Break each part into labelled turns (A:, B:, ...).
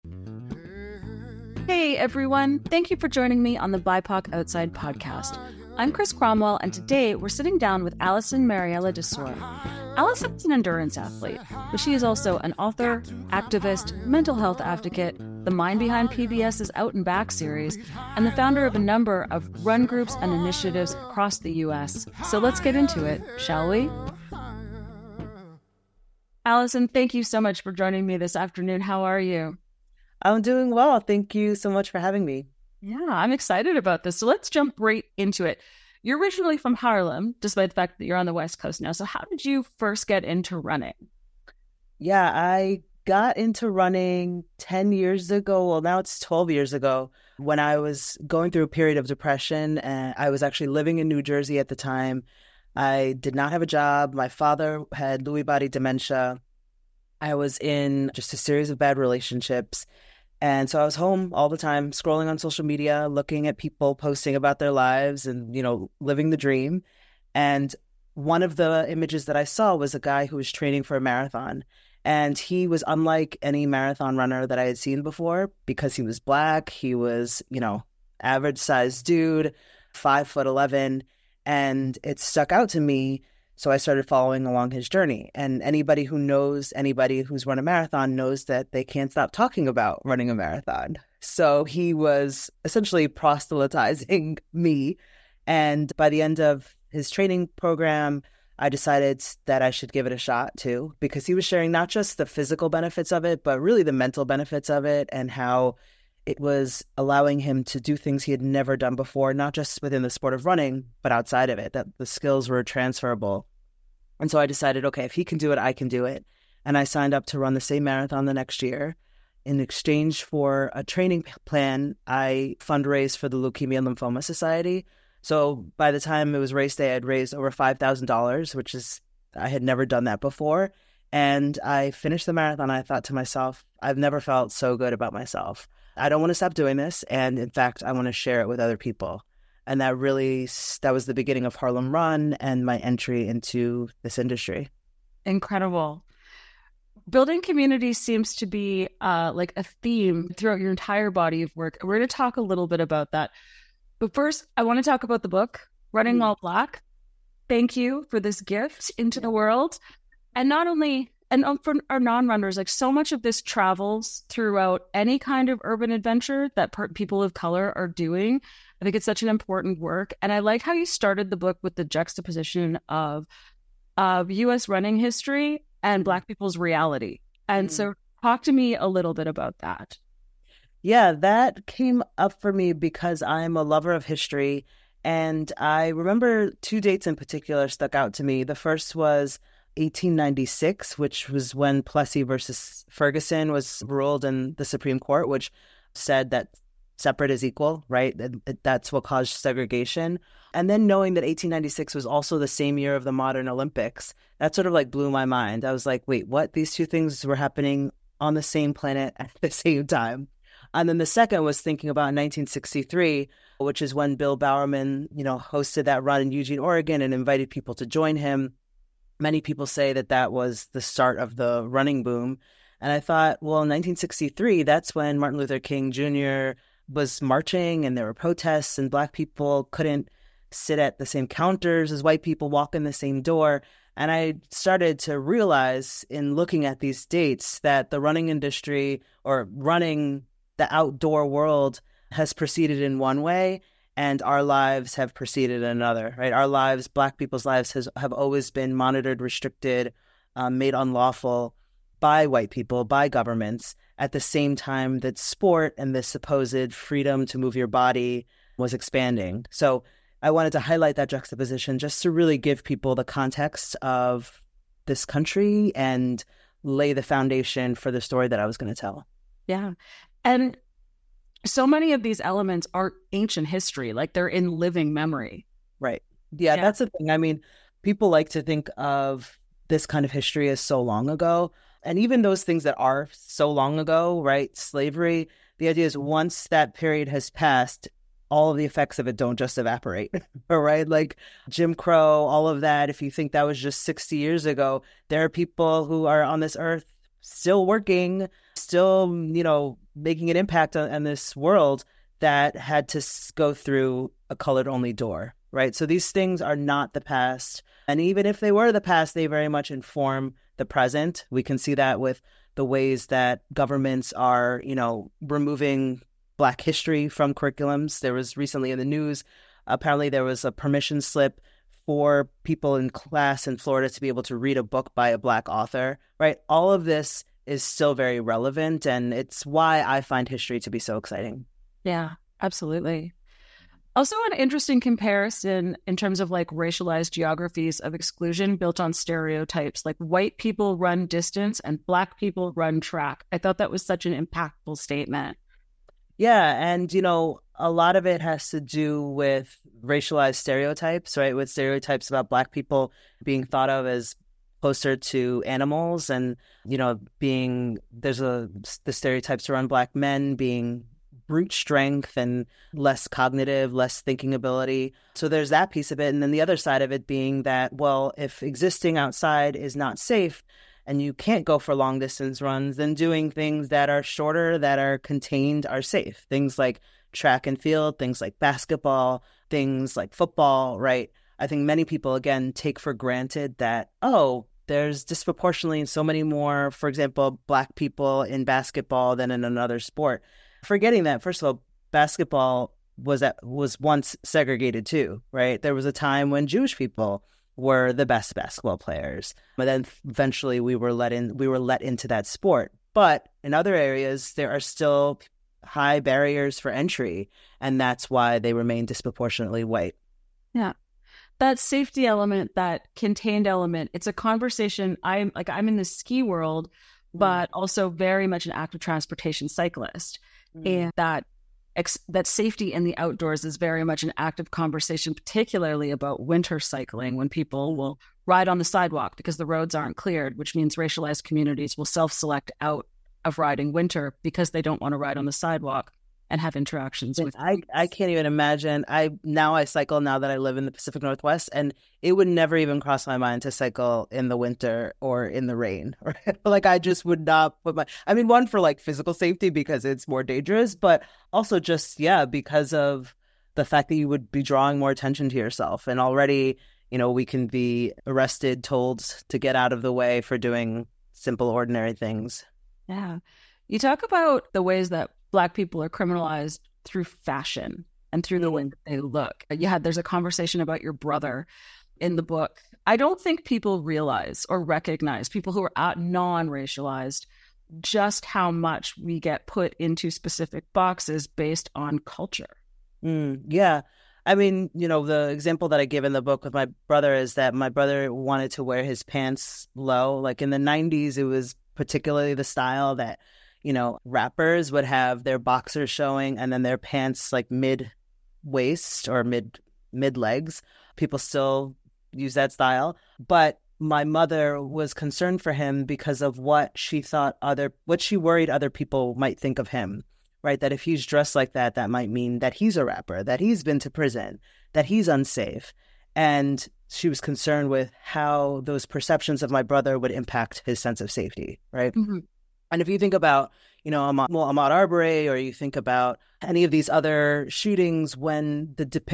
A: Hey everyone, thank you for joining me on the BIPOC Outside podcast. I'm Chris Cromwell, and today we're sitting down with Alison Mariella Desor. Alison's an endurance athlete, but she is also an author, activist, mental health advocate, the mind behind PBS's Out and Back series, and the founder of a number of run groups and initiatives across the U.S. So let's get into it, shall we? Alison, thank you so much for joining me this afternoon. How are you?
B: I'm doing well. Thank you so much for having me.
A: Yeah, I'm excited about this. So let's jump right into it. You're originally from Harlem, despite the fact that you're on the West Coast now. So how did you first get into running?
B: Yeah, I got into running 10 years ago. Well, now it's 12 years ago when I was going through a period of depression. And I was actually living in New Jersey at the time. I did not have a job. My father had Lewy body dementia. I was in just a series of bad relationships. And so I was home all the time, scrolling on social media, looking at people posting about their lives and, living the dream. And one of the images that I saw was a guy who was training for a marathon. And he was unlike any marathon runner that I had seen before because he was Black. He was, average sized dude, 5'11". And it stuck out to me. So I started following along his journey. And anybody who knows anybody who's run a marathon knows that they can't stop talking about running a marathon. So he was essentially proselytizing me. And by the end of his training program, I decided that I should give it a shot too, because he was sharing not just the physical benefits of it, but really the mental benefits of it and how it was allowing him to do things he had never done before, not just within the sport of running, but outside of it, that the skills were transferable. And so I decided, okay, if he can do it, I can do it. And I signed up to run the same marathon the next year. In exchange for a training plan, I fundraised for the Leukemia and Lymphoma Society. So by the time it was race day, I'd raised over $5,000, which is, I had never done that before. And I finished the marathon. I thought to myself, I've never felt so good about myself. I don't want to stop doing this. And in fact, I want to share it with other people. And that was the beginning of Harlem Run and my entry into this industry.
A: Incredible. Building community seems to be like a theme throughout your entire body of work. We're going to talk a little bit about that. But first, I want to talk about the book, Running While Black. Thank you for this gift into the world. And not only... And for our non-runners, like so much of this travels throughout any kind of urban adventure that people of color are doing. I think it's such an important work. And I like how you started the book with the juxtaposition of U.S. running history and Black people's reality. And so talk to me a little bit about that.
B: Yeah, that came up for me because I'm a lover of history. And I remember two dates in particular stuck out to me. The first was 1896, which was when Plessy versus Ferguson was ruled in the Supreme Court, which said that separate is equal, right? That's what caused segregation. And then knowing that 1896 was also the same year of the modern Olympics, that sort of like blew my mind. I was like, wait, what? These two things were happening on the same planet at the same time. And then the second was thinking about 1963, which is when Bill Bowerman, hosted that run in Eugene, Oregon, and invited people to join him. Many people say that that was the start of the running boom. And I thought, well, in 1963, that's when Martin Luther King Jr. was marching and there were protests and Black people couldn't sit at the same counters as white people, walk in the same door. And I started to realize in looking at these dates that the running industry or running the outdoor world has proceeded in one way and our lives have proceeded in another, right? Our lives, Black people's lives have always been monitored, restricted, made unlawful by white people, by governments, at the same time that sport and this supposed freedom to move your body was expanding. So I wanted to highlight that juxtaposition just to really give people the context of this country and lay the foundation for the story that I was going to tell.
A: Yeah. And so many of these elements are ancient history, like they're in living memory.
B: Right. Yeah, that's the thing. I mean, people like to think of this kind of history as so long ago. And even those things that are so long ago, right? Slavery, the idea is once that period has passed, all of the effects of it don't just evaporate, all right? Like Jim Crow, all of that, if you think that was just 60 years ago, there are people who are on this earth still working, still, making an impact on this world that had to go through a colored only door, right? So these things are not the past. And even if they were the past, they very much inform the present. We can see that with the ways that governments are, removing Black history from curriculums. There was recently in the news, apparently there was a permission slip for people in class in Florida to be able to read a book by a Black author, right? All of this is still very relevant, and it's why I find history to be so exciting.
A: Yeah, absolutely. Also, an interesting comparison in terms of like racialized geographies of exclusion built on stereotypes, like white people run distance and Black people run track. I thought that was such an impactful statement.
B: Yeah, and a lot of it has to do with racialized stereotypes, right? With stereotypes about Black people being thought of as closer to animals, and there's the stereotypes around Black men being brute strength and less cognitive, less thinking ability. So there's that piece of it. And then the other side of it being that, well, if existing outside is not safe and you can't go for long distance runs, then doing things that are shorter, that are contained, are safe. Things like track and field, things like basketball, things like football, right? I think many people, again, take for granted that, there's disproportionately so many more, for example, Black people in basketball than in another sport. Forgetting that, first of all, basketball was once segregated too, right? There was a time when Jewish people were the best basketball players, but then eventually we were let into that sport. But in other areas, there are still high barriers for entry, and that's why they remain disproportionately white.
A: Yeah. That safety element, that contained element, it's a conversation. I'm in the ski world, but also very much an active transportation cyclist. And that safety in the outdoors is very much an active conversation, particularly about winter cycling, when people will ride on the sidewalk because the roads aren't cleared, which means racialized communities will self-select out of riding winter because they don't want to ride on the sidewalk and have interactions with.
B: I can't even imagine. I cycle now that I live in the Pacific Northwest, and it would never even cross my mind to cycle in the winter or in the rain. Right? Like I just would not put one for like physical safety because it's more dangerous, but also just because of the fact that you would be drawing more attention to yourself, and already we can be arrested, told to get out of the way for doing simple, ordinary things.
A: Yeah, you talk about the ways that Black people are criminalized through fashion and through the way that they look. There's a conversation about your brother in the book. I don't think people realize or recognize, people who are non-racialized, just how much we get put into specific boxes based on culture.
B: Yeah. The example that I give in the book with my brother is that my brother wanted to wear his pants low. Like in the 90s, it was particularly the style that rappers would have their boxers showing and then their pants like mid waist or mid legs. People still use that style. But my mother was concerned for him because of what she worried other people might think of him, right? That if he's dressed like that, that might mean that he's a rapper, that he's been to prison, that he's unsafe. And she was concerned with how those perceptions of my brother would impact his sense of safety, right? Mm-hmm. And if you think about, Ahmaud Arbery, or you think about any of these other shootings, when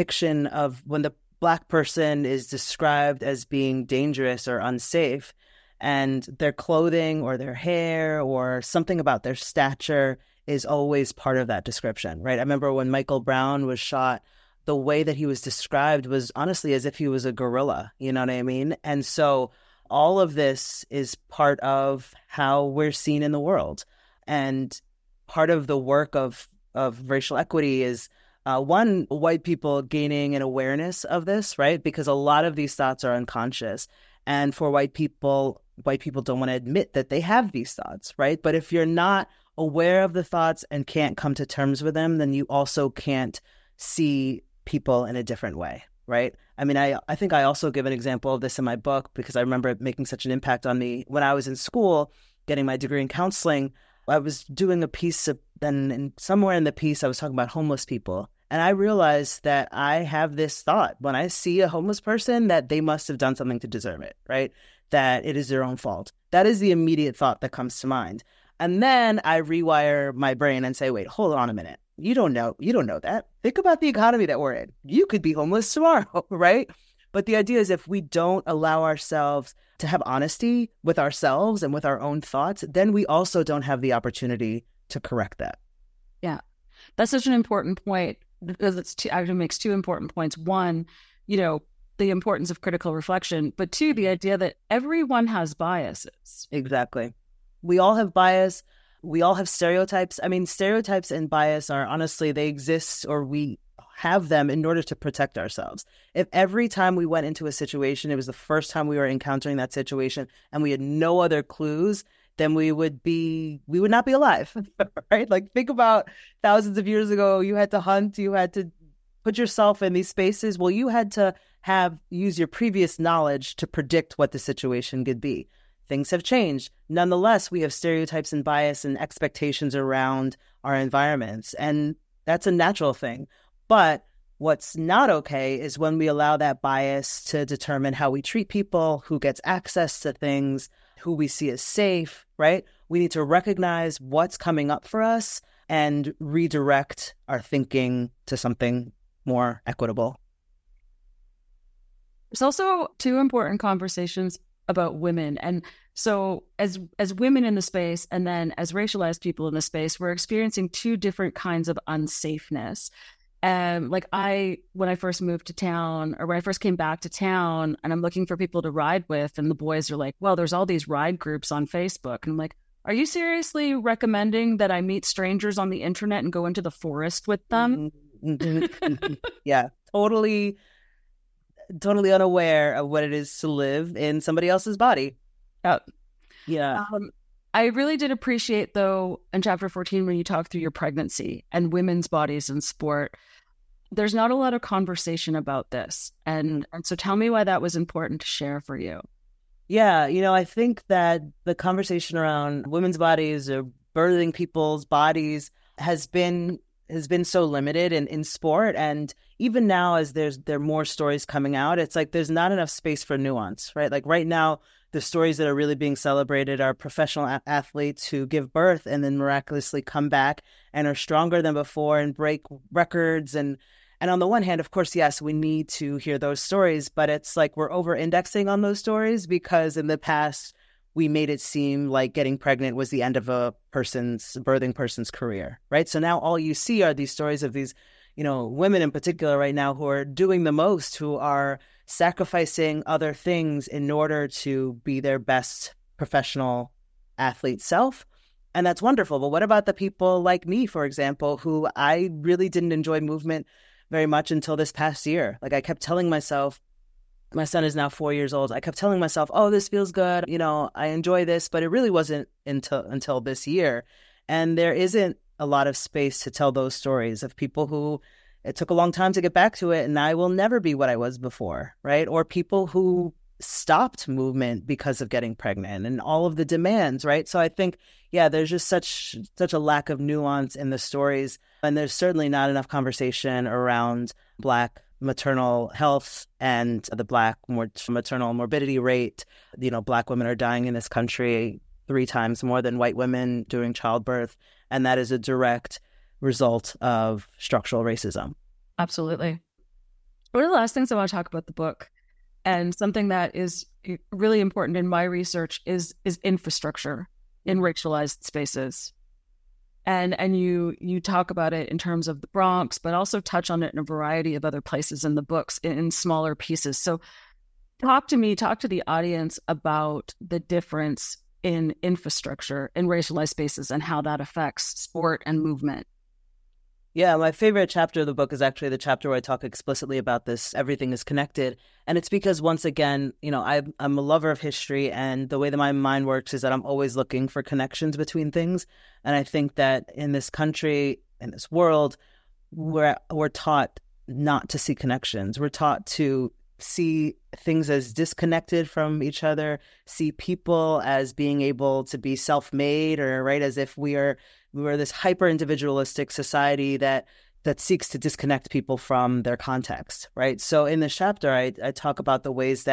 B: the Black person is described as being dangerous or unsafe, and their clothing or their hair or something about their stature is always part of that description, right? I remember when Michael Brown was shot, the way that he was described was honestly as if he was a gorilla, you know what I mean? And so all of this is part of how we're seen in the world. And part of the work of racial equity is, one, white people gaining an awareness of this, right? Because a lot of these thoughts are unconscious. And for white people don't want to admit that they have these thoughts, right? But if you're not aware of the thoughts and can't come to terms with them, then you also can't see people in a different way. Right. I think I also give an example of this in my book because I remember it making such an impact on me. When I was in school, getting my degree in counseling, I was doing a piece somewhere in the piece, I was talking about homeless people. And I realized that I have this thought when I see a homeless person that they must have done something to deserve it, right? That it is their own fault. That is the immediate thought that comes to mind. And then I rewire my brain and say, wait, hold on a minute. You don't know that. Think about the economy that we're in. You could be homeless tomorrow, right? But the idea is if we don't allow ourselves to have honesty with ourselves and with our own thoughts, then we also don't have the opportunity to correct that.
A: Yeah, that's such an important point because actually makes two important points. One, the importance of critical reflection, but two, the idea that everyone has biases.
B: Exactly. We all have bias. We all have stereotypes. I mean, stereotypes and bias are honestly, they exist, or we have them in order to protect ourselves. If every time we went into a situation, it was the first time we were encountering that situation and we had no other clues, then we would not be alive, right? Like, think about thousands of years ago, you had to hunt, you had to put yourself in these spaces. Well, you had to use your previous knowledge to predict what the situation could be. Things have changed. Nonetheless, we have stereotypes and bias and expectations around our environments, and that's a natural thing. But what's not okay is when we allow that bias to determine how we treat people, who gets access to things, who we see as safe, right? We need to recognize what's coming up for us and redirect our thinking to something more equitable.
A: There's also two important conversations about women. And so as women in the space, and then as racialized people in the space, we're experiencing two different kinds of unsafeness. When I first moved to town, or when I first came back to town, and I'm looking for people to ride with, and the boys are like, well, there's all these ride groups on Facebook. And I'm like, are you seriously recommending that I meet strangers on the internet and go into the forest with them?
B: Yeah, totally unaware of what it is to live in somebody else's body. Yeah.
A: I really did appreciate, though, in chapter 14, when you talk through your pregnancy and women's bodies in sport, there's not a lot of conversation about this. And so tell me why that was important to share for you.
B: Yeah, I think that the conversation around women's bodies or birthing people's bodies has been so limited in sport. And even now, as there are more stories coming out, it's like there's not enough space for nuance, right? Like right now, the stories that are really being celebrated are professional athletes who give birth and then miraculously come back and are stronger than before and break records. And on the one hand, of course, yes, we need to hear those stories, but it's like we're over-indexing on those stories because in the past, we made it seem like getting pregnant was the end of a birthing person's career, right? So now all you see are these stories of these, women in particular right now who are doing the most, who are sacrificing other things in order to be their best professional athlete self. And that's wonderful. But what about the people like me, for example, who I really didn't enjoy movement very much until this past year? Like I kept telling myself, my son is now 4 years old. I kept telling myself, oh, this feels good. I enjoy this, but it really wasn't until this year. And there isn't a lot of space to tell those stories of people who it took a long time to get back to it, and I will never be what I was before, right? Or people who stopped movement because of getting pregnant and all of the demands, right? So I think, yeah, there's just such a lack of nuance in the stories, and there's certainly not enough conversation around Black maternal health and the Black maternal morbidity rate. Black women are dying in this country 3 times more than white women during childbirth, and that is a direct result of structural racism.
A: Absolutely. One of the last things I want to talk about the book, and something that is really important in my research, is infrastructure in racialized spaces. And you talk about it in terms of the Bronx, but also touch on it in a variety of other places in the books in smaller pieces. So talk to the audience about the difference in infrastructure in racialized spaces and how that affects sport and movement.
B: Yeah, my favorite chapter of the book is actually the chapter where I talk explicitly about this. Everything is connected. And it's because, once again, I'm a lover of history, and the way that my mind works is that I'm always looking for connections between things. And I think that in this country, in this world, we're taught not to see connections. We're taught to see things as disconnected from each other, see people as being able to be self-made, or right, as if we were this hyper-individualistic society that seeks to disconnect people from their context, right? So in this chapter, I talk about the ways that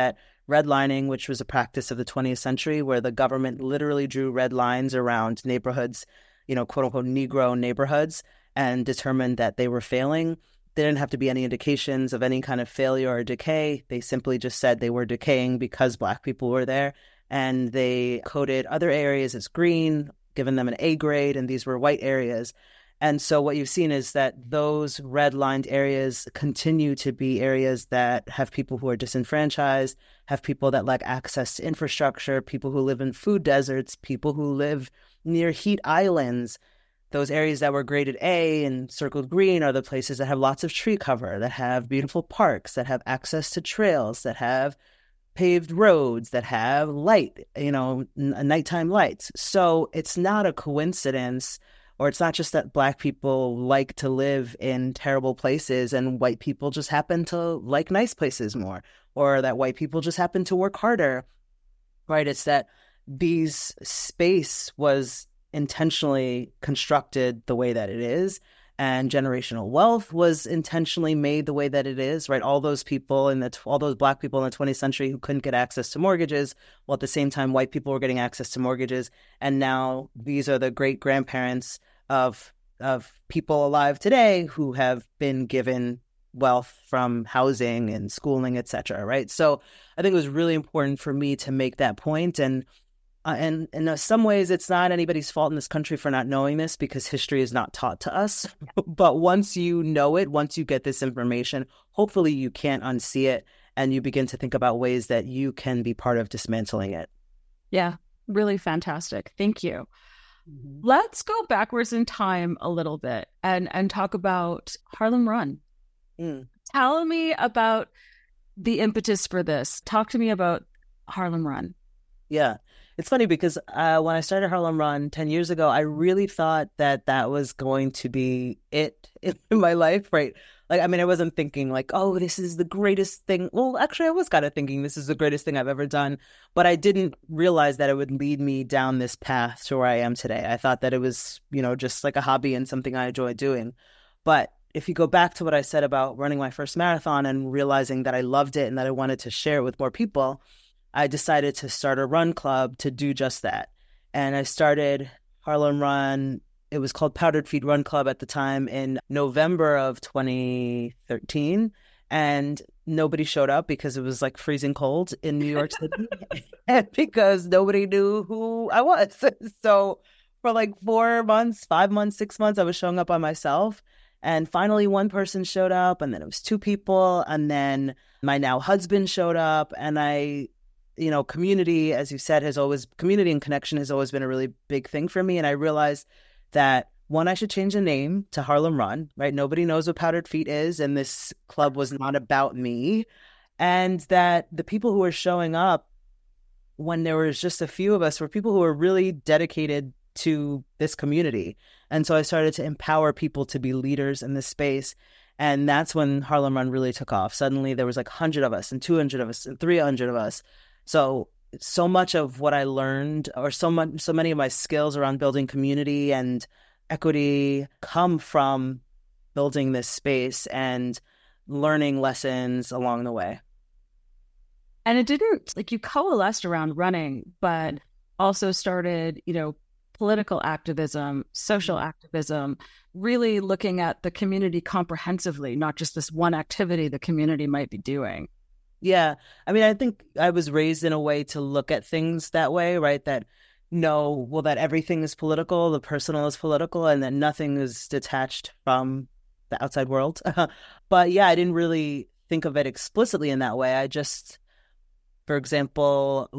B: redlining, which was a practice of the 20th century where the government literally drew red lines around neighborhoods, quote unquote, Negro neighborhoods, and determined that they were failing. There didn't have to be any indications of any kind of failure or decay. They simply just said they were decaying because Black people were there. And they coded other areas as green, given them an A grade, and these were white areas. And so what you've seen is that those red-lined areas continue to be areas that have people who are disenfranchised, have people that lack access to infrastructure, people who live in food deserts, people who live near heat islands. Those areas that were graded A and circled green are the places that have lots of tree cover, that have beautiful parks, that have access to trails, that have paved roads, that have light, nighttime lights. So it's not a coincidence, or it's not just that Black people like to live in terrible places and white people just happen to like nice places more, or that white people just happen to work harder, right? It's that these space was intentionally constructed the way that it is, and generational wealth was intentionally made the way that it is, right? All those people all those Black people in the 20th century who couldn't get access to mortgages, while at the same time white people were getting access to mortgages, and now these are the great grandparents of people alive today who have been given wealth from housing and schooling, etc. Right? So I think it was really important for me to make that point. And in some ways, it's not anybody's fault in this country for not knowing this, because history is not taught to us. But once you know it, once you get this information, hopefully you can't unsee it, and you begin to think about ways that you can be part of dismantling it.
A: Yeah, really fantastic. Thank you.
B: Mm-hmm.
A: Let's go backwards in time a little bit and talk about Harlem Run. Tell me about the impetus for this. Talk to me about Harlem Run.
B: Yeah. It's funny because when I started Harlem Run 10 years ago, I really thought that was going to be it in my life, right? Like, I mean, I wasn't thinking like, oh, this is the greatest thing. Well, actually, I was kind of thinking this is the greatest thing I've ever done, but I didn't realize that it would lead me down this path to where I am today. I thought that it was, just like a hobby and something I enjoy doing. But if you go back to what I said about running my first marathon and realizing that I loved it and that I wanted to share it with more people, I decided to start a run club to do just that. And I started Harlem Run. It was called Powdered Feet Run Club at the time in November of 2013. And nobody showed up because it was like freezing cold in New York City and because nobody knew who I was. So for like 4 months, 5 months, 6 months, I was showing up by myself. And finally, one person showed up, and then it was 2 people. And then my now husband showed up, and community, as you said, community and connection has always been a really big thing for me. And I realized that, one, I should change the name to Harlem Run, right? Nobody knows what Powdered Feet is, and this club was not about me. And that the people who were showing up when there was just a few of us were people who were really dedicated to this community. And so I started to empower people to be leaders in this space. And that's when Harlem Run really took off. Suddenly there was like 100 of us and 200 of us and 300 of us. So much of what I learned, or so many of my skills around building community and equity come from building this space and learning lessons along the way.
A: And it didn't, like, you coalesced around running, but also started, political activism, social activism, really looking at the community comprehensively, not just this one activity the community might be doing.
B: Yeah. I mean, I think I was raised in a way to look at things that way, right? That that everything is political, the personal is political, and that nothing is detached from the outside world. But yeah, I didn't really think of it explicitly in that way. I just, for example,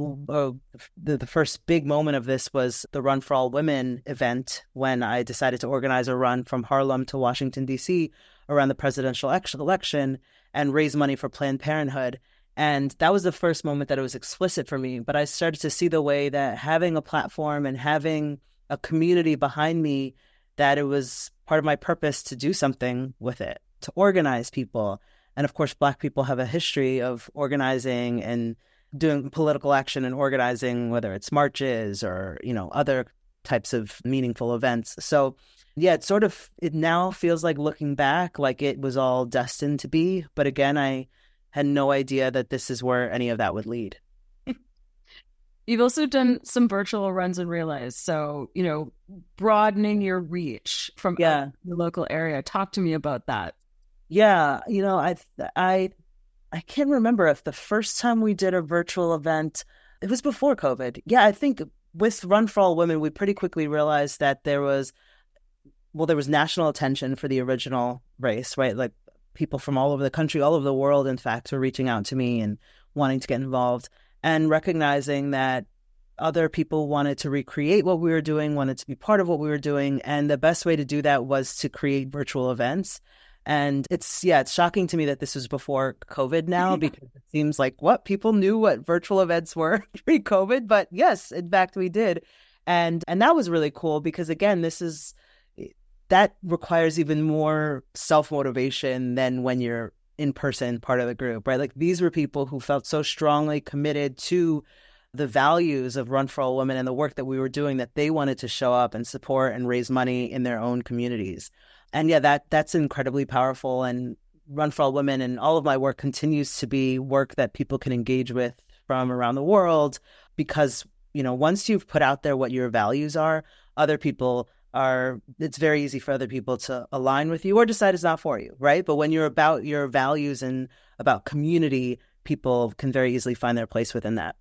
B: the first big moment of this was the Run for All Women event, when I decided to organize a run from Harlem to Washington, D.C. around the presidential election and raise money for Planned Parenthood. And that was the first moment that it was explicit for me. But I started to see the way that having a platform and having a community behind me, that it was part of my purpose to do something with it, to organize people. And of course, Black people have a history of organizing and doing political action and organizing, whether it's marches or, other types of meaningful events. So yeah, it now feels like, looking back, like it was all destined to be. But again, I had no idea that this is where any of that would lead.
A: You've also done some virtual runs in Realize. So, broadening your reach from the local area. Talk to me about that.
B: Yeah. I can't remember if the first time we did a virtual event, it was before COVID. Yeah, I think with Run for All Women, we pretty quickly realized that there was national attention for the original race, right? Like people from all over the country, all over the world, in fact, were reaching out to me and wanting to get involved, and recognizing that other people wanted to recreate what we were doing, wanted to be part of what we were doing. And the best way to do that was to create virtual events. And it's shocking to me that this was before COVID now, because it seems like people knew what virtual events were pre-COVID. But yes, in fact, we did. And that was really cool because, again, that requires even more self-motivation than when you're in person part of the group, right? Like these were people who felt so strongly committed to the values of Run for All Women and the work that we were doing that they wanted to show up and support and raise money in their own communities. And that's incredibly powerful. And Run for All Women and all of my work continues to be work that people can engage with from around the world, because, once you've put out there what your values are, it's very easy for other people to align with you or decide it's not for you, right? But when you're about your values and about community, people can very easily find their place within that.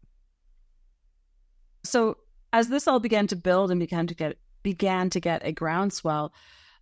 A: So as this all began to build and began to get a groundswell,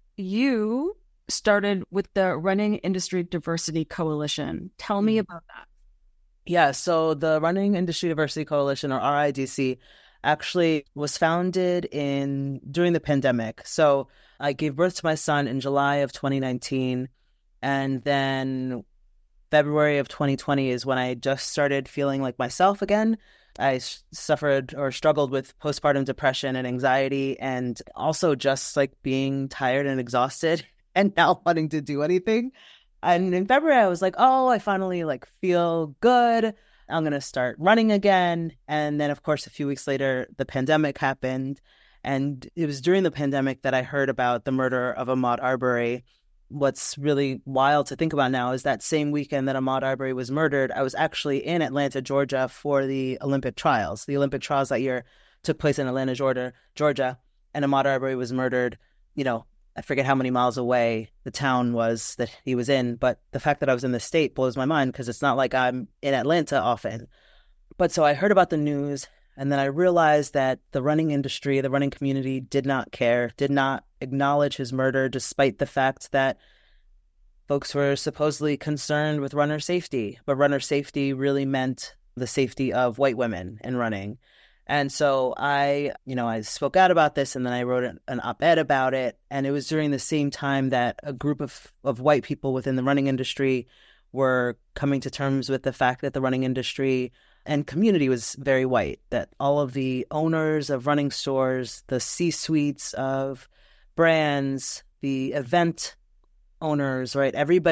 A: you started with the Running Industry Diversity Coalition. Tell me about that.
B: Yeah, so the Running Industry Diversity Coalition, or RIDC, actually was founded during the pandemic. So I gave birth to my son in July of 2019, and then February of 2020 is when I just started feeling like myself again. I suffered or struggled with postpartum depression and anxiety, and also just like being tired and exhausted and not wanting to do anything. And in February, I was like, oh, I finally feel good. I'm going to start running again. And then, of course, a few weeks later, the pandemic happened. And it was during the pandemic that I heard about the murder of Ahmaud Arbery. What's really wild to think about now is that same weekend that Ahmaud Arbery was murdered, I was actually in Atlanta, Georgia for the Olympic trials. The Olympic trials that year took place in Atlanta, Georgia, and Ahmaud Arbery was murdered, I forget how many miles away the town was that he was in, but the fact that I was in the state blows my mind because it's not like I'm in Atlanta often. But so I heard about the news, and then I realized that the running industry, the running community did not care, did not acknowledge his murder, despite the fact that folks were supposedly concerned with runner safety. But runner safety really meant the safety of white women in running. And so I spoke out about this, and then I wrote an op-ed about it. And it was during the same time that a group of white people within the running industry were coming to terms with the fact that the running industry and community was very white, that all of the owners of running stores, the C-suites of brands, the event owners, right?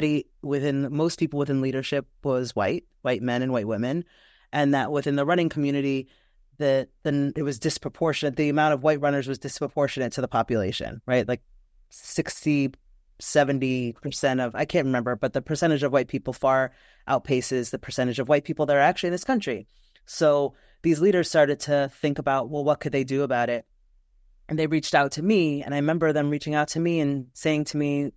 B: Most people within leadership was white men and white women. And that within the running community, it was disproportionate. The amount of white runners was disproportionate to the population, right? Like 60, 70% of, I can't remember, but the percentage of white people far outpaces the percentage of white people that are actually in this country. So these leaders started to think about, well, what could they do about it? And they reached out to me. And I remember them reaching out to me and saying to me,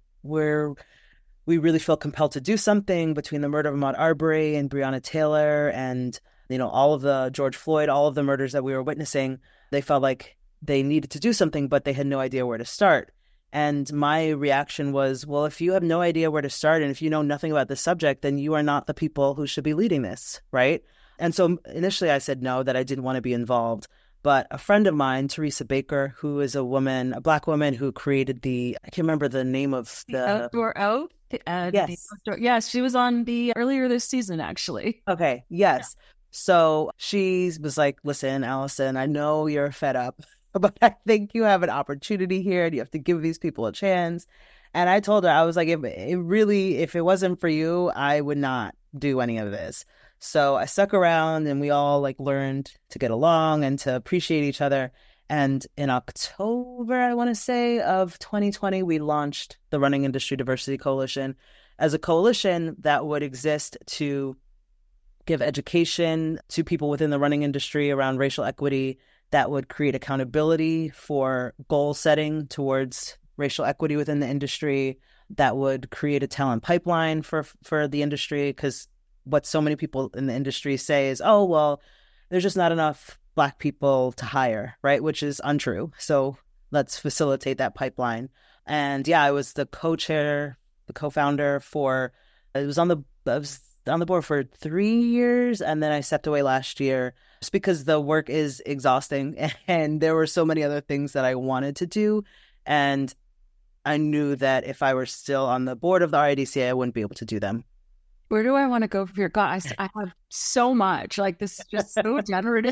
B: we really feel compelled to do something between the murder of Ahmaud Arbery and Breonna Taylor and all of the George Floyd, all of the murders that we were witnessing. They felt like they needed to do something, but they had no idea where to start. And my reaction was, well, if you have no idea where to start and if you know nothing about the subject, then you are not the people who should be leading this, right? And so initially I said no, that I didn't want to be involved. But a friend of mine, Teresa Baker, who is a Black woman who created I can't remember the name of the
A: Outdoor Out.
B: Yes.
A: Yes, she was on earlier this season, actually.
B: Okay, yes. Yeah. So she was like, listen, Allison, I know you're fed up, but I think you have an opportunity here and you have to give these people a chance. And I told her, I was like, if it wasn't for you, I would not do any of this. So I stuck around and we all learned to get along and to appreciate each other. And in October, I want to say, of 2020, we launched the Running Industry Diversity Coalition. as a coalition that would exist to give education to people within the running industry around racial equity, that would create accountability for goal setting towards racial equity within the industry, that would create a talent pipeline for the industry. Because what so many people in the industry say is, oh, well, there's just not enough Black people to hire, right? Which is untrue. So let's facilitate that pipeline. And yeah, I was the co-chair, the co-founder for, I was on the board for 3 years, and then I stepped away last year just because the work is exhausting and there were so many other things that I wanted to do. And I knew that if I were still on the board of the RIDCA, I wouldn't be able to do them.
A: Where do I want to go from here? God, I have so much. Like, this is just so generative.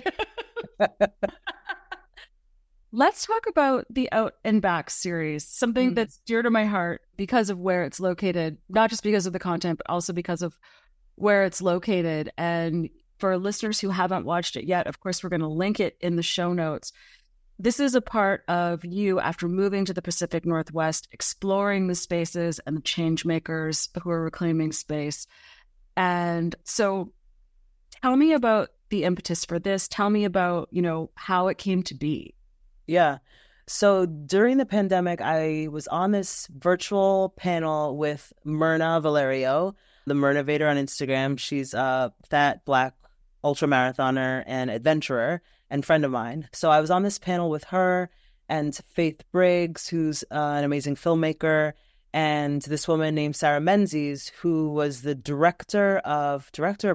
A: Let's talk about the Out and Back series, something that's dear to my heart because of where it's located, not just because of the content, but also because of where it's located. And for listeners who haven't watched it yet, of course, we're going to link it in the show notes. This is a part of you after moving to the Pacific Northwest, exploring the spaces and the change makers who are reclaiming space. And so tell me about the impetus for this. Tell me about, how it came to be.
B: Yeah. So during the pandemic, I was on this virtual panel with Myrna Valerio, the Myrnavator on Instagram. She's a fat Black ultramarathoner and adventurer and friend of mine. So I was on this panel with her and Faith Briggs, who's an amazing filmmaker, and this woman named Sarah Menzies, who was the director of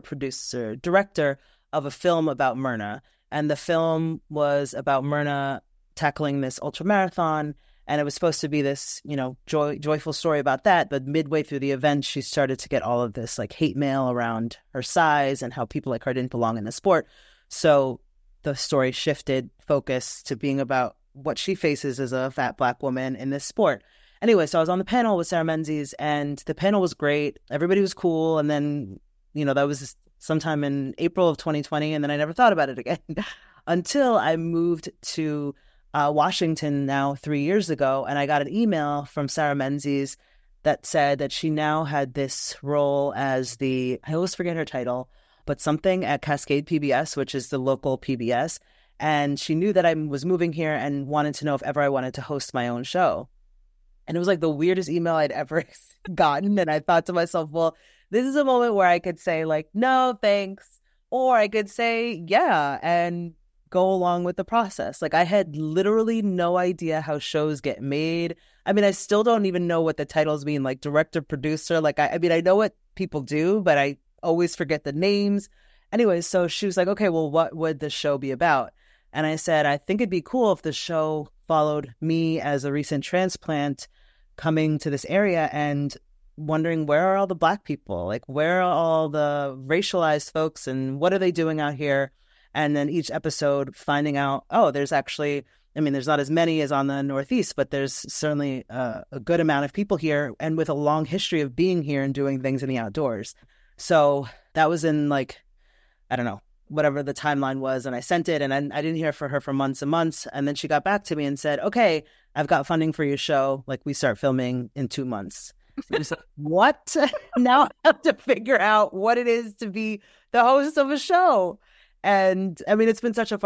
B: a film about Myrna. And the film was about Myrna tackling this ultramarathon. And it was supposed to be this, joyful story about that. But midway through the event, she started to get all of this hate mail around her size and how people like her didn't belong in the sport. So the story shifted focus to being about what she faces as a fat Black woman in this sport. Anyway, so I was on the panel with Sarah Menzies, and the panel was great. Everybody was cool. And then, that was sometime in April of 2020. And then I never thought about it again until I moved to Washington now 3 years ago. And I got an email from Sarah Menzies that said that she now had this role as I always forget her title, but something at Cascade PBS, which is the local PBS. And she knew that I was moving here and wanted to know if ever I wanted to host my own show. And it was the weirdest email I'd ever gotten. And I thought to myself, well, this is a moment where I could say no, thanks. Or I could say, yeah, and go along with the process. I had literally no idea how shows get made. I mean, I still don't even know what the titles mean, director, producer. I know what people do, but I always forget the names. Anyway, so she was like, okay, well, what would the show be about? And I said, I think it'd be cool if the show followed me as a recent transplant coming to this area and wondering, where are all the Black people? Where are all the racialized folks and what are they doing out here? And then each episode finding out, there's actually, there's not as many as on the Northeast, but there's certainly a good amount of people here and with a long history of being here and doing things in the outdoors. So that was in I don't know, whatever the timeline was. And I sent it and I didn't hear from her for months and months. And then she got back to me and said, okay, I've got funding for your show. We start filming in 2 months. So what? Now I have to figure out what it is to be the host of a show. And it's been such a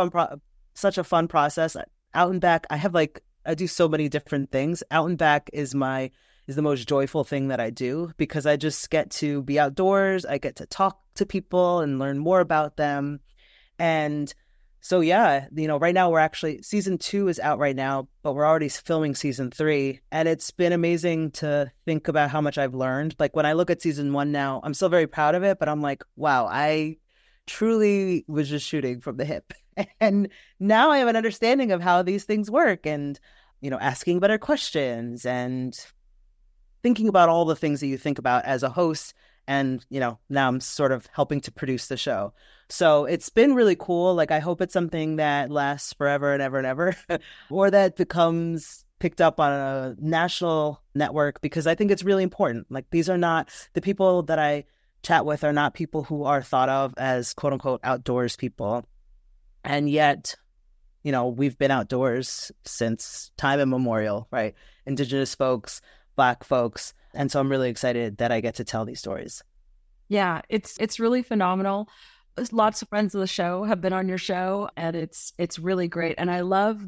B: fun process. Out and Back, I do so many different things. Out and Back is the most joyful thing that I do because I just get to be outdoors. I get to talk to people and learn more about them. And so, yeah, right now season 2 is out right now, but we're already filming season 3. And it's been amazing to think about how much I've learned. When I look at season 1 now, I'm still very proud of it, but I'm wow, I truly was just shooting from the hip. And now I have an understanding of how these things work and, asking better questions and thinking about all the things that you think about as a host. And, now I'm sort of helping to produce the show. So it's been really cool. I hope it's something that lasts forever and ever and ever, or that becomes picked up on a national network, because I think it's really important. These are not the people that I chat with are not people who are thought of as quote unquote outdoors people. And yet, we've been outdoors since time immemorial, right? Indigenous folks, Black folks. And so I'm really excited that I get to tell these stories.
A: Yeah, it's really phenomenal. Lots of friends of the show have been on your show, and it's really great. And I love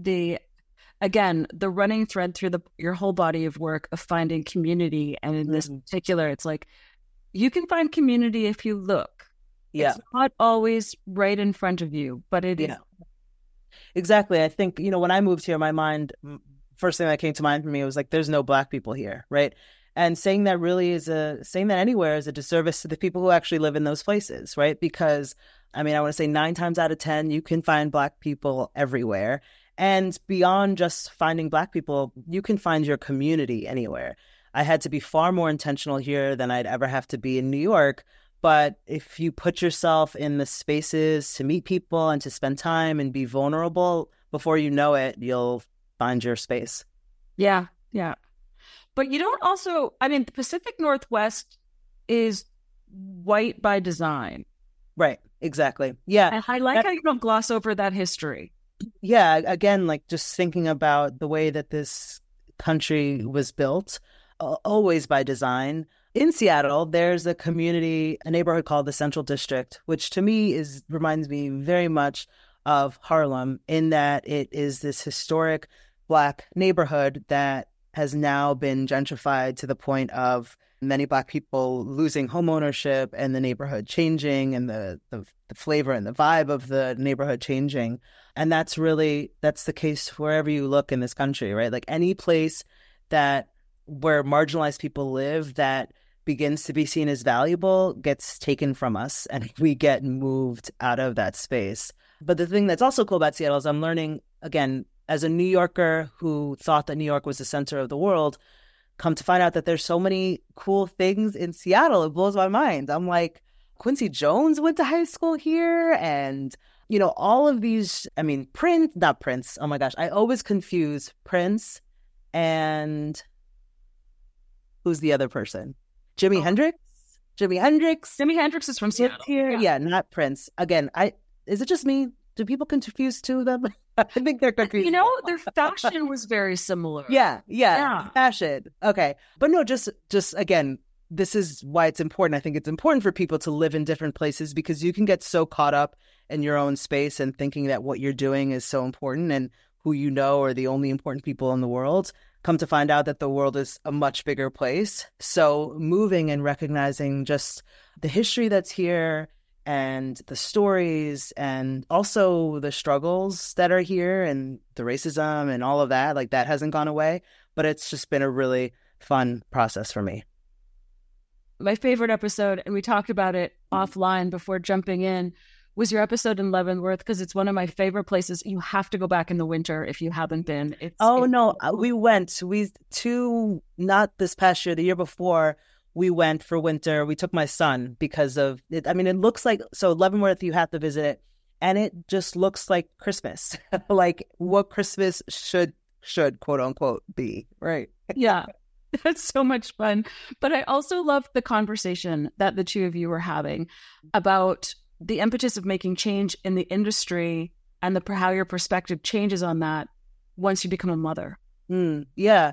A: the running thread through your whole body of work of finding community. And in this particular, it's like you can find community if you look.
B: Yeah.
A: It's not always right in front of you, but it is.
B: Exactly. I think, when I moved here, my mind, first thing that came to mind for me was like, there's no Black people here, right? And saying that anywhere is a disservice to the people who actually live in those places, right? Because, I want to say 9 times out of 10, you can find Black people everywhere. And beyond just finding Black people, you can find your community anywhere. I had to be far more intentional here than I'd ever have to be in New York. But if you put yourself in the spaces to meet people and to spend time and be vulnerable, before you know it, you'll find your space.
A: Yeah, yeah. But you don't also, the Pacific Northwest is white by design.
B: Right, exactly. Yeah.
A: And I like how you don't gloss over that history.
B: Yeah, again, like just thinking about the way that this country was built, always by design. In Seattle, there's a neighborhood called the Central District, which to me reminds me very much of Harlem in that it is this historic Black neighborhood that has now been gentrified to the point of many Black people losing home ownership and the neighborhood changing and the flavor and the vibe of the neighborhood changing. And that's the case wherever you look in this country, right? Like any place where marginalized people live that begins to be seen as valuable gets taken from us and we get moved out of that space. But the thing that's also cool about Seattle is I'm learning, again, as a New Yorker who thought that New York was the center of the world, come to find out that there's so many cool things in Seattle. It blows my mind. I'm like, Quincy Jones went to high school here and, all of these, not Prince. Oh my gosh. I always confuse Prince and who's the other person? Jimi Hendrix? Jimi
A: Hendrix is from Seattle.
B: Here. Yeah, not Prince. Again, is it just me? Do people confuse two of them? I think they're confused.
A: Their fashion was very similar.
B: Yeah. Fashion. Okay. But no, just again, this is why it's important. I think it's important for people to live in different places because you can get so caught up in your own space and thinking that what you're doing is so important and who you know are the only important people in the world. Come to find out that the world is a much bigger place. So moving and recognizing just the history that's here and the stories and also the struggles that are here and the racism and all of that, like that hasn't gone away. But it's just been a really fun process for me.
A: My favorite episode, and we talked about it offline before jumping in, was your episode in Leavenworth because it's one of my favorite places. You have to go back in the winter if you haven't been. We went. Not this past year, the year before, we went for winter. We took my son because of it. It looks like, so Leavenworth, you have to visit it. And it just looks like Christmas, like what Christmas should quote unquote be. Right. Yeah. That's so much fun. But I also loved the conversation that the two of you were having about the impetus of making change in the industry and how your perspective changes on that once you become a mother.
B: Yeah.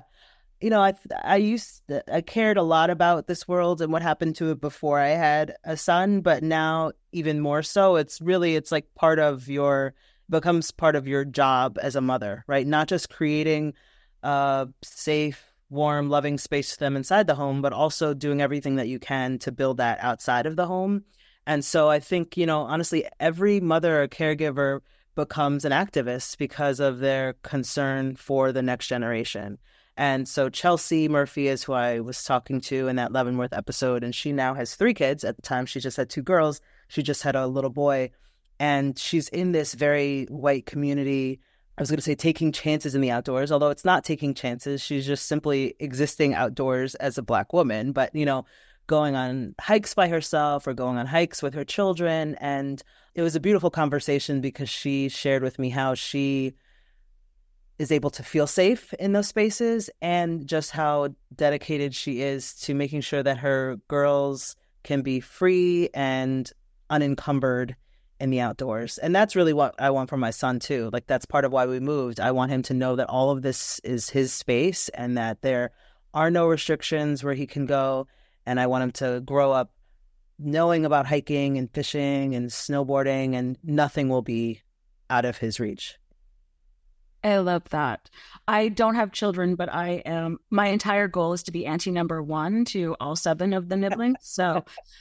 B: I cared a lot about this world and what happened to it before I had a son, but now even more so, it's like becomes part of your job as a mother, right? Not just creating a safe, warm, loving space for them inside the home, but also doing everything that you can to build that outside of the home. And so I think, honestly, every mother or caregiver becomes an activist because of their concern for the next generation. And so Chelsea Murphy is who I was talking to in that Leavenworth episode, and she now has 3 kids. At the time, she just had 2 girls. She just had a little boy. And she's in this very white community. I was going to say taking chances in the outdoors, although it's not taking chances. She's just simply existing outdoors as a Black woman. But, going on hikes by herself or going on hikes with her children. And it was a beautiful conversation because she shared with me how she is able to feel safe in those spaces and just how dedicated she is to making sure that her girls can be free and unencumbered in the outdoors. And that's really what I want for my son too. Like that's part of why we moved. I want him to know that all of this is his space and that they're are no restrictions where he can go. And I want him to grow up knowing about hiking and fishing and snowboarding, and nothing will be out of his reach.
A: I love that. I don't have children, but my entire goal is to be auntie number one to all seven of the nibblings. So,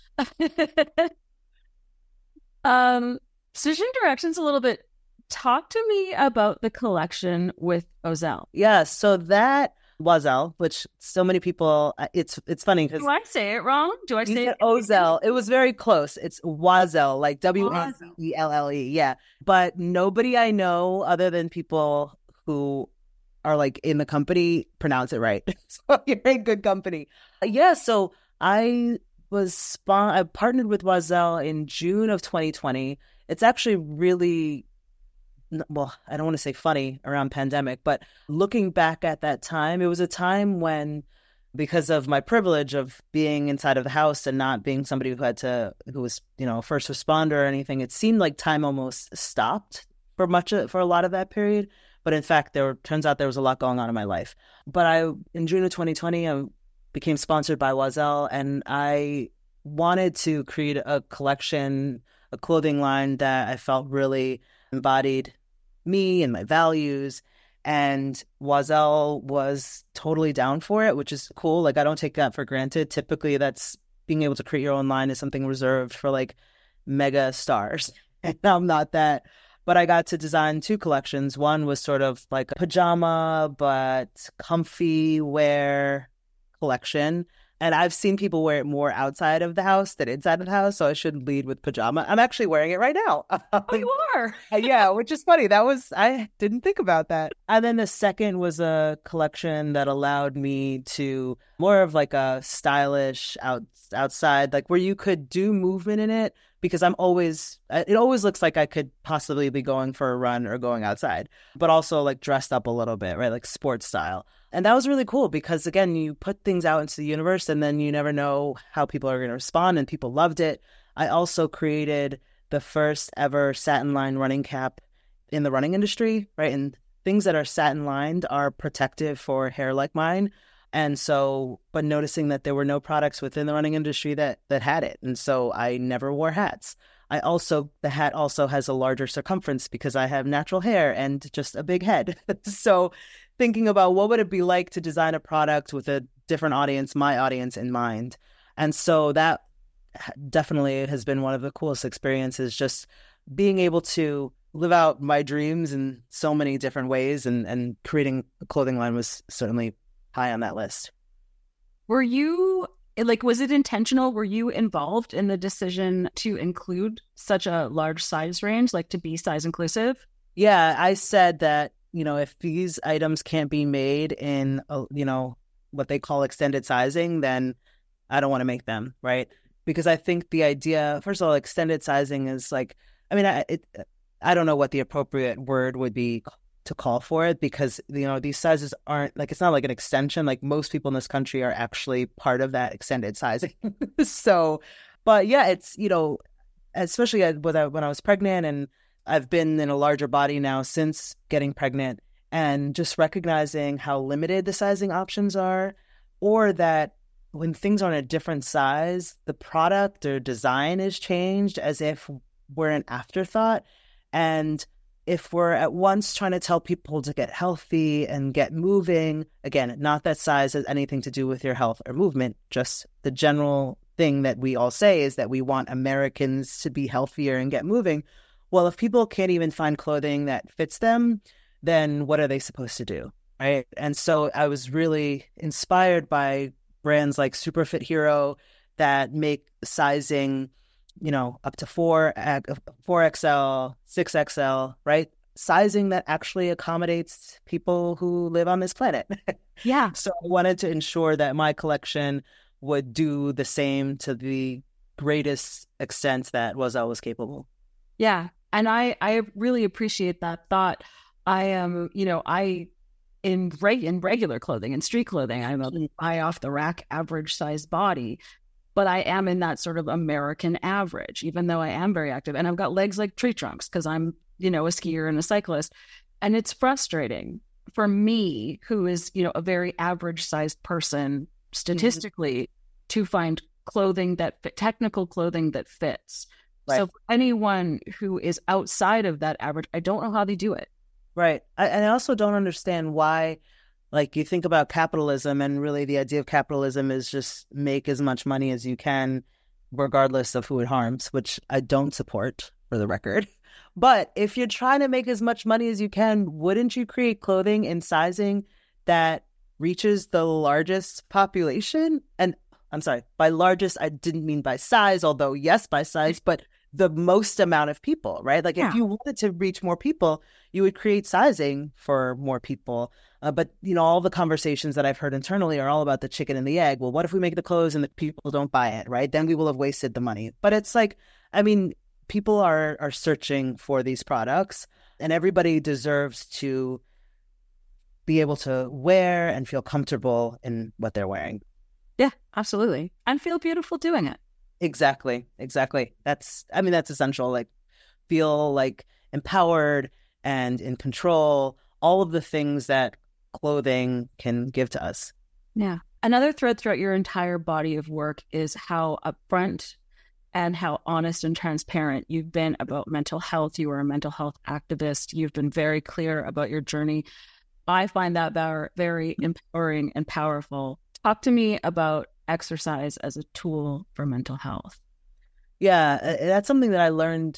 A: switching directions a little bit, talk to me about the collection with Ozel.
B: Yeah, so that Ozel, which so many people, it's funny because
A: do I say it wrong? Do I say it
B: Ozel? It was very close. It's Ozel, like Wazelle. Yeah, but nobody I know other than people who are like in the company pronounce it right. So you're in good company. Yeah, so I partnered with Ozel in June of 2020. It's actually really, well, I don't want to say funny around pandemic, but looking back at that time, it was a time when, because of my privilege of being inside of the house and not being somebody who was, a first responder or anything, it seemed like time almost stopped for a lot of that period. But in fact, turns out there was a lot going on in my life. But in June of 2020, I became sponsored by Ozel, and I wanted to create a collection, a clothing line that I felt really embodied me and my values. And Ozel was totally down for it, which is cool. Like, I don't take that for granted. Typically, that's being able to create your own line is something reserved for like mega stars. And I'm not that. But I got to design two collections. One was sort of like a pajama, but comfy wear collection. And I've seen people wear it more outside of the house than inside of the house. So I should lead with pajama. I'm actually wearing it right now.
A: Oh, you are?
B: Yeah, which is funny. I didn't think about that. And then the second was a collection that allowed me to more of like a stylish outside, like where you could do movement in it. Because it always looks like I could possibly be going for a run or going outside, but also like dressed up a little bit, right? Like sports style. And that was really cool because, again, you put things out into the universe and then you never know how people are going to respond, and people loved it. I also created the first ever satin line running cap in the running industry, right? And things that are satin lined are protective for hair like mine. And so, but noticing that there were no products within the running industry that had it. And so I never wore hats. The hat also has a larger circumference because I have natural hair and just a big head. So thinking about what would it be like to design a product with a different audience, my audience in mind. And so that definitely has been one of the coolest experiences, just being able to live out my dreams in so many different ways, and creating a clothing line was certainly high on that list.
A: Was it intentional? Were you involved in the decision to include such a large size range, like to be size inclusive?
B: Yeah, I said that, if these items can't be made in, what they call extended sizing, then I don't want to make them, right? Because I think the idea, first of all, extended sizing is like, I don't know what the appropriate word would be to call for it, because these sizes aren't like, it's not like an extension. Like, most people in this country are actually part of that extended sizing. So, but yeah, it's especially when I was pregnant, and I've been in a larger body now since getting pregnant, and just recognizing how limited the sizing options are, or that when things are in a different size, the product or design is changed as if we're an afterthought. And if we're at once trying to tell people to get healthy and get moving, again, not that size has anything to do with your health or movement, just the general thing that we all say is that we want Americans to be healthier and get moving. Well, if people can't even find clothing that fits them, then what are they supposed to do, right? And so I was really inspired by brands like Superfit Hero that make sizing up to 4XL, 6XL, right? Sizing that actually accommodates people who live on this planet.
A: Yeah.
B: So I wanted to ensure that my collection would do the same to the greatest extent that Ozel was capable.
A: Yeah. And I really appreciate that thought. I am, in regular clothing and street clothing, I'm a buy off the rack average size body. But I am in that sort of American average, even though I am very active. And I've got legs like tree trunks because I'm, a skier and a cyclist. And it's frustrating for me, who is, a very average sized person statistically, to find clothing technical clothing that fits.
B: Right.
A: So for anyone who is outside of that average, I don't know how they do it.
B: Right. I also don't understand why, like, you think about capitalism, and really the idea of capitalism is just make as much money as you can, regardless of who it harms, which I don't support, for the record. But if you're trying to make as much money as you can, wouldn't you create clothing and sizing that reaches the largest population? And I'm sorry, by largest, I didn't mean by size, although yes, by size, but the most amount of people, right? Like if you wanted to reach more people, you would create sizing for more people. But, all the conversations that I've heard internally are all about the chicken and the egg. Well, what if we make the clothes and the people don't buy it, right? Then we will have wasted the money. But it's like, people are searching for these products, and everybody deserves to be able to wear and feel comfortable in what they're wearing.
A: Yeah, absolutely. And feel beautiful doing it.
B: Exactly. That's essential. Like, feel like empowered and in control, all of the things that clothing can give to us.
A: Yeah. Another thread throughout your entire body of work is how upfront and how honest and transparent you've been about mental health. You are a mental health activist. You've been very clear about your journey. I find that very empowering and powerful. Talk to me about exercise as a tool for mental health.
B: Yeah, that's something that I learned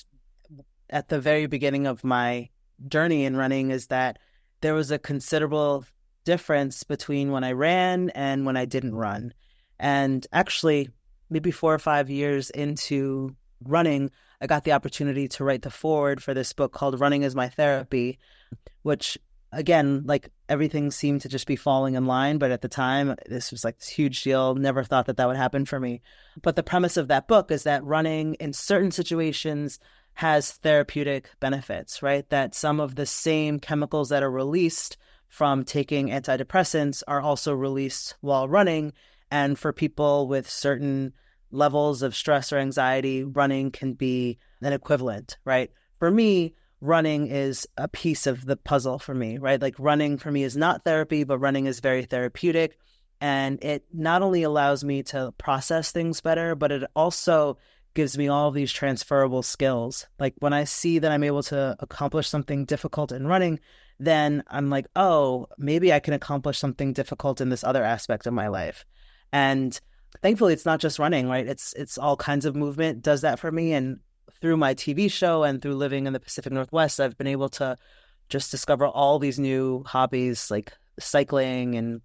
B: at the very beginning of my journey in running, is that there was a considerable difference between when I ran and when I didn't run. And actually, maybe 4 or 5 years into running, I got the opportunity to write the foreword for this book called Running is My Therapy, which, again, like, everything seemed to just be falling in line. But at the time, this was like this huge deal. Never thought that would happen for me. But the premise of that book is that running in certain situations has therapeutic benefits, right? That some of the same chemicals that are released from taking antidepressants are also released while running. And for people with certain levels of stress or anxiety, running can be an equivalent, right? For me, running is a piece of the puzzle for me, right? Like, running for me is not therapy, but running is very therapeutic. And it not only allows me to process things better, but it also gives me all these transferable skills. Like, when I see that I'm able to accomplish something difficult in running, then I'm like, oh, maybe I can accomplish something difficult in this other aspect of my life. And thankfully, it's not just running, right? It's all kinds of movement does that for me. And through my TV show and through living in the Pacific Northwest, I've been able to just discover all these new hobbies like cycling and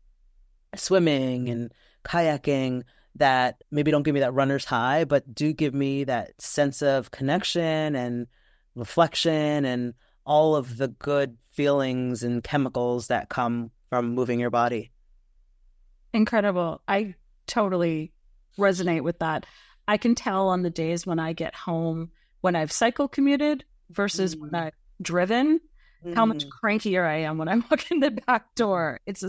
B: swimming and kayaking that maybe don't give me that runner's high, but do give me that sense of connection and reflection and all of the good feelings and chemicals that come from moving your body.
A: Incredible. I totally resonate with that. I can tell on the days when I get home, when I've cycle commuted versus when I've driven, how much crankier I am when I walk in the back door. It's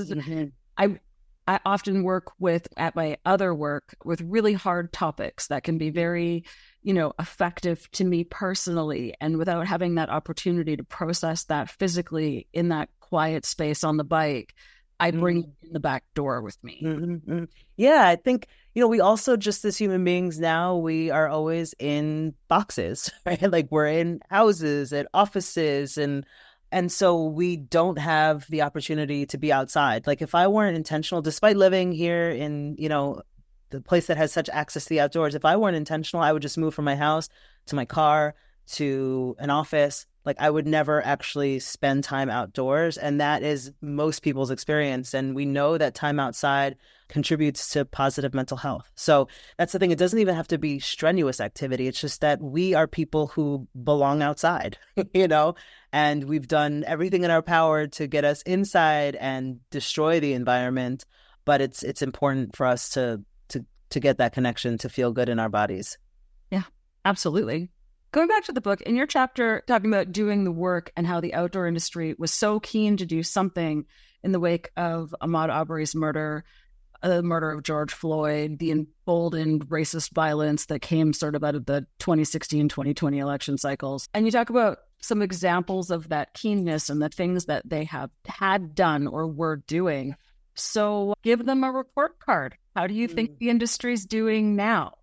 A: I often work at my other work with really hard topics that can be very, effective to me personally. And without having that opportunity to process that physically in that quiet space on the bike, I bring it in the back door with me.
B: Mm-hmm. Yeah, I think, we also, just as human beings now, we are always in boxes, right? Like, we're in houses and offices, and so we don't have the opportunity to be outside. Like, if I weren't intentional, despite living here in, the place that has such access to the outdoors, if I weren't intentional, I would just move from my house to my car to an office. Like, I would never actually spend time outdoors. And that is most people's experience. And we know that time outside contributes to positive mental health. So that's the thing. It doesn't even have to be strenuous activity. It's just that we are people who belong outside, and we've done everything in our power to get us inside and destroy the environment. But it's important for us to get that connection, to feel good in our bodies.
A: Yeah, absolutely. Going back to the book, in your chapter talking about doing the work and how the outdoor industry was so keen to do something in the wake of Ahmaud Arbery's murder, the murder of George Floyd, the emboldened racist violence that came sort of out of the 2016-2020 election cycles. And you talk about some examples of that keenness and the things that they have had done or were doing. So give them a report card. How do you think the industry's doing now?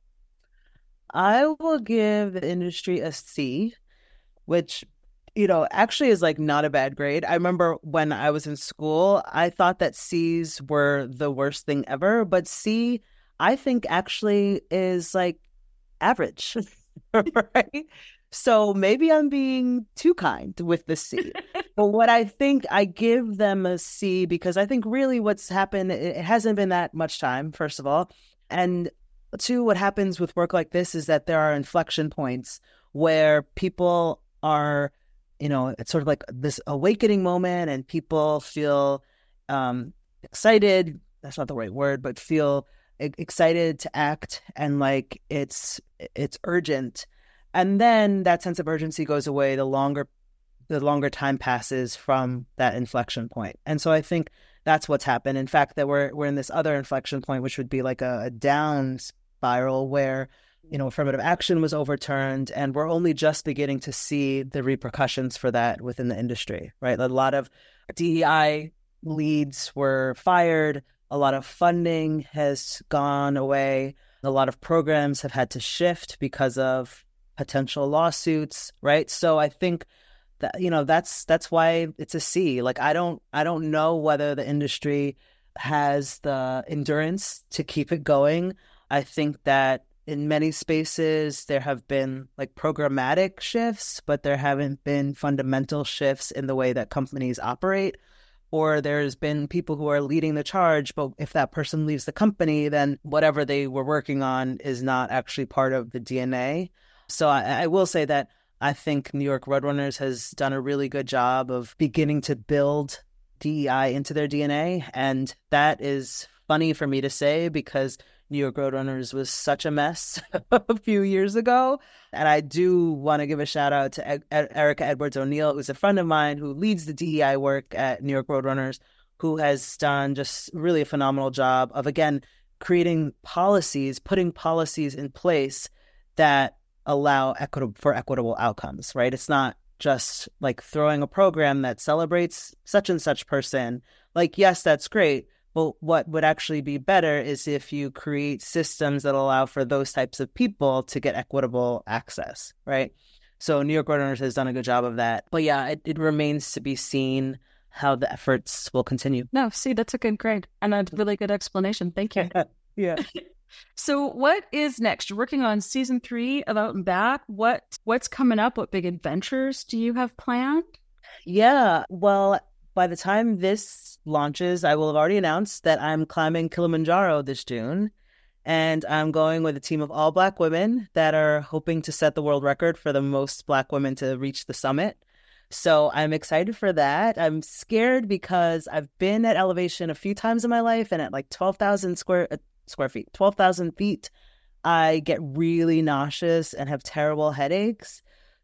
B: I will give the industry a C, which, actually is like not a bad grade. I remember when I was in school, I thought that C's were the worst thing ever, but C, I think actually is like average, right? So maybe I'm being too kind with the C. But what I think, I give them a C because I think really what's happened, it hasn't been that much time, first of all. And two, what happens with work like this is that there are inflection points where people are, it's sort of like this awakening moment and people feel excited. That's not the right word, but feel excited to act and like it's urgent. And then that sense of urgency goes away the longer time passes from that inflection point. And so I think that's what's happened. In fact, that we're in this other inflection point, which would be like a down spiral where, affirmative action was overturned, and we're only just beginning to see the repercussions for that within the industry, right? A lot of DEI leads were fired. A lot of funding has gone away. A lot of programs have had to shift because of potential lawsuits, right? So I think that, that's why it's a C. Like, I don't know whether the industry has the endurance to keep it going. I think that in many spaces there have been like programmatic shifts, but there haven't been fundamental shifts in the way that companies operate. Or there's been people who are leading the charge, but if that person leaves the company, then whatever they were working on is not actually part of the DNA. So I will say that I think New York Roadrunners has done a really good job of beginning to build DEI into their DNA. And that is funny for me to say because New York Roadrunners was such a mess a few years ago. And I do want to give a shout out to Erica Edwards O'Neill, who's a friend of mine who leads the DEI work at New York Roadrunners, who has done just really a phenomenal job of, again, creating policies, putting policies in place that allow equitable outcomes, right? It's not just like throwing a program that celebrates such and such person. Like, yes, that's great. But what would actually be better is if you create systems that allow for those types of people to get equitable access, right? So New York Roadrunners has done a good job of that. But yeah, it remains to be seen how the efforts will continue.
A: No, see, that's a good grade and a really good explanation. Thank you.
B: Yeah.
A: So what is next? You're working on season 3 of Out and Back. What's coming up? What big adventures do you have planned?
B: Yeah, well, by the time this launches, I will have already announced that I'm climbing Kilimanjaro this June. And I'm going with a team of all Black women that are hoping to set the world record for the most Black women to reach the summit. So I'm excited for that. I'm scared because I've been at elevation a few times in my life, and at like 12,000 square feet, 12,000 feet, I get really nauseous and have terrible headaches.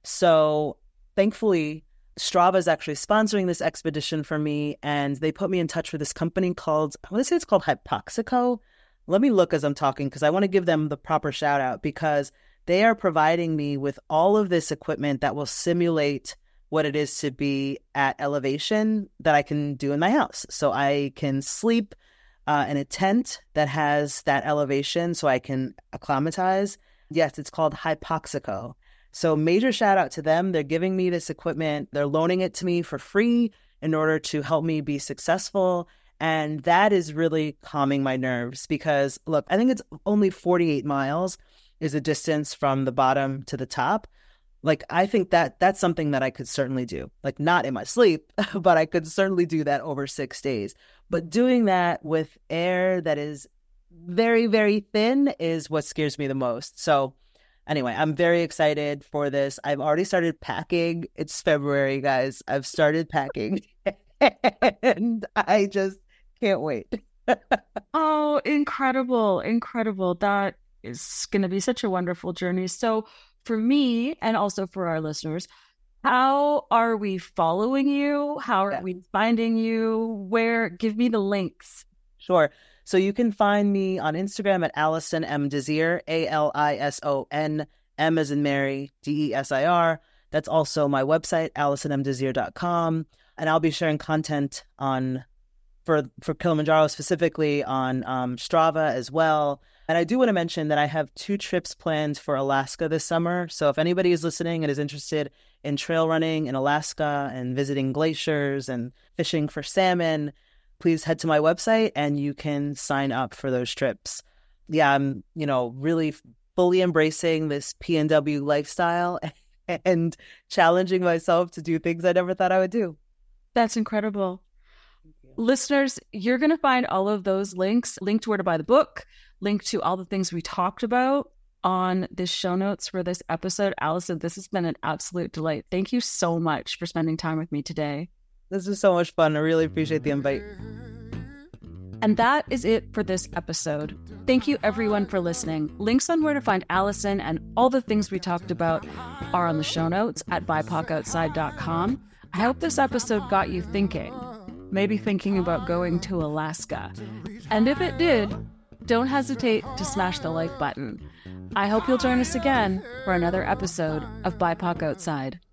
B: So thankfully, Strava is actually sponsoring this expedition for me, and they put me in touch with this company called, I want to say it's called Hypoxico. Let me look as I'm talking because I want to give them the proper shout out, because they are providing me with all of this equipment that will simulate what it is to be at elevation that I can do in my house. So I can sleep in a tent that has that elevation so I can acclimatize. Yes, it's called Hypoxico. So major shout out to them. They're giving me this equipment. They're loaning it to me for free in order to help me be successful. And that is really calming my nerves because, look, I think it's only 48 miles is the distance from the bottom to the top. Like, I think that that's something that I could certainly do. Like, not in my sleep, but I could certainly do that over 6 days. But doing that with air that is very, very thin is what scares me the most. So anyway, I'm very excited for this. I've already started packing. It's February, guys. I've started packing and I just can't wait.
A: Oh, incredible. Incredible. That is going to be such a wonderful journey. So for me, and also for our listeners, how are we following you? How are we finding you? Where? Give me the links.
B: Sure. So you can find me on Instagram at Alison M. Desir, Alison, M as in Mary, Desir. That's also my website, AllisonMDesir.com. And I'll be sharing content for Kilimanjaro specifically on Strava as well. And I do want to mention that I have 2 trips planned for Alaska this summer. So if anybody is listening and is interested in trail running in Alaska and visiting glaciers and fishing for salmon, please head to my website and you can sign up for those trips. Yeah, I'm, really fully embracing this PNW lifestyle and challenging myself to do things I never thought I would do.
A: That's incredible. Listeners, you're going to find all of those links, link to where to buy the book, link to all the things we talked about on the show notes for this episode. Allison, this has been an absolute delight. Thank you so much for spending time with me today.
B: This is so much fun. I really appreciate the invite.
A: And that is it for this episode. Thank you everyone for listening. Links on where to find Allison and all the things we talked about are on the show notes at BIPOCoutside.com. I hope this episode got you thinking. Maybe thinking about going to Alaska. And if it did, don't hesitate to smash the like button. I hope you'll join us again for another episode of BIPOC Outside.